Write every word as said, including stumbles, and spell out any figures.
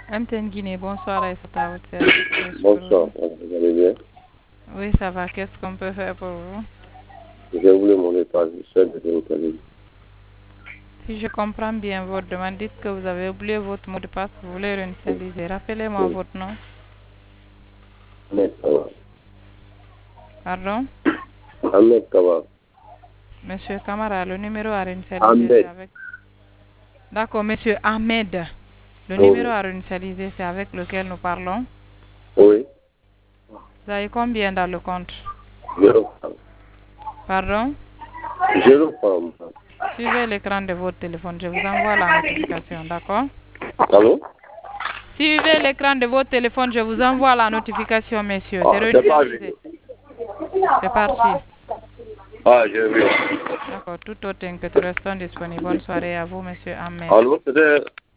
M T N Guinée, bonsoir Aïssata, votre service. Bonsoir, vous allez bien? Oui, ça va. Qu'est-ce qu'on peut faire pour vous? Je voulais mon établissement de l'hôtel. Si je comprends bien votre demande, dites que vous avez oublié votre mot de passe, vous voulez réinitialiser. Rappelez-moi Oui. votre nom. Ahmed Kawa. Pardon? Ahmed Kawa. Monsieur Camara, le numéro à réinitialiser, Ahmed. c'est avec... D'accord, monsieur Ahmed. Le Oui. numéro à réinitialiser, c'est avec lequel nous parlons. Oui. Vous avez combien dans le compte? Zéro franc. Pardon? Zéro franc. Suivez l'écran de votre téléphone, je vous envoie la notification, d'accord? Allô? Suivez l'écran de votre téléphone, je vous envoie la notification, messieurs. C'est Ah, c'est pas réinitialisé. C'est parti. Ah, j'ai vu. D'accord, tout autre inquiétude, restons disponibles. Bonne soirée à vous, monsieur Ahmed. Allô, c'était